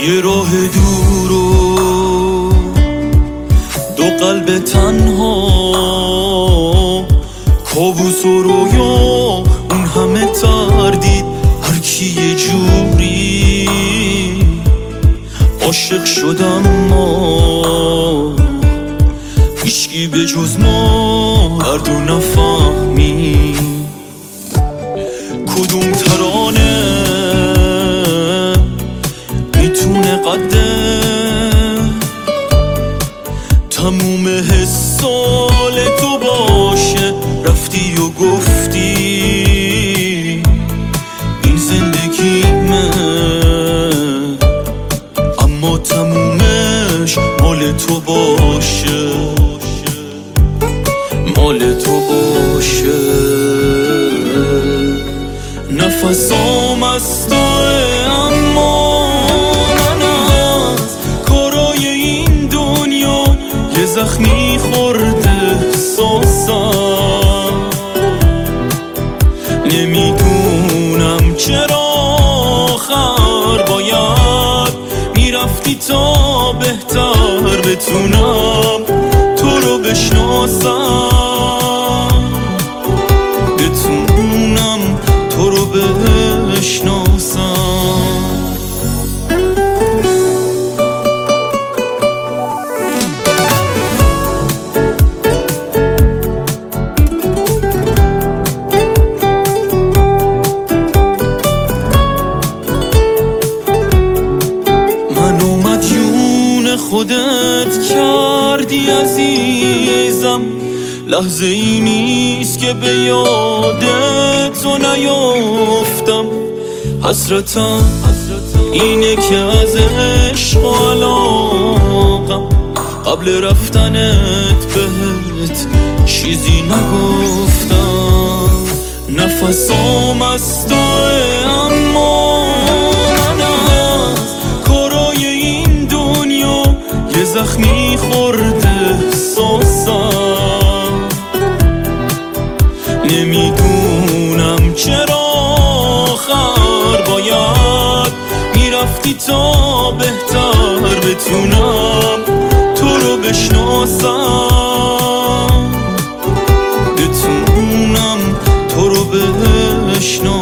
یه راه دور و دو قلب تنها، کابوس و رویا، اون همه تردید، هر کی یه جوری عاشق شدم ما، هیچکی به جز ما هر دو نفهمی کدوم ترانه میتونه قده تموم حسال تو باشه. رفتی و گفتی این زندگیمه، اما تمومش مال تو باشه، مال تو باشه. نفسام از توه، اما من از کارای این دنیا یه زخمی خورده احساسم. نمیدونم چرا آخر باید میرفتی تا بهتر بتونم تو رو بشناسم، بتونم تو رو بشناسم. منو مدیون خودت کردی عزیزم، لحظه ای نیست که به یاد تو نیافتم. حسرتم اینه که از عشق و علاقم قبل رفتنت بهت چیزی نگفتم. نفسام از توه، اما من از کارای این دنیا یه زخمی خورده احساسم. نمیدونم چرا آخر باید میرفتی تا بهتر بتونم تو رو بشناسم، بتونم تو رو بشناسم.